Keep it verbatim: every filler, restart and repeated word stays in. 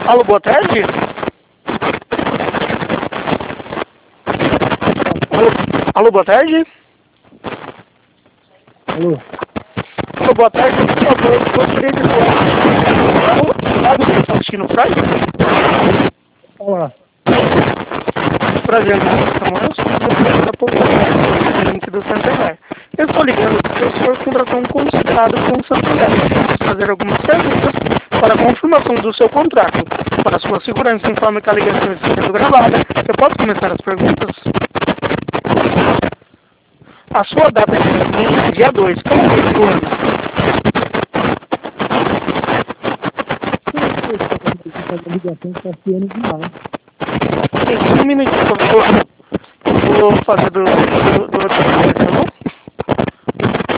Alô, boa tarde? Alô, alô boa tarde? Alô? Alô, boa tarde, por favor, eu gostaria de falar do Faustino Freire? Olá. Prazer, meu nome é Samuel, sou professor da população link do Santander. Eu estou ligando porque o senhor contratou um consultado com o Santander. Preciso fazer algumas perguntas para a confirmação do seu contrato. Para sua segurança, informe que a ligação está sendo gravada. Eu posso começar as perguntas? A sua data de nascimento é dia dois. Qual é o ano? A ligação está sendo demais. Um minutinho, por favor. Vou fazer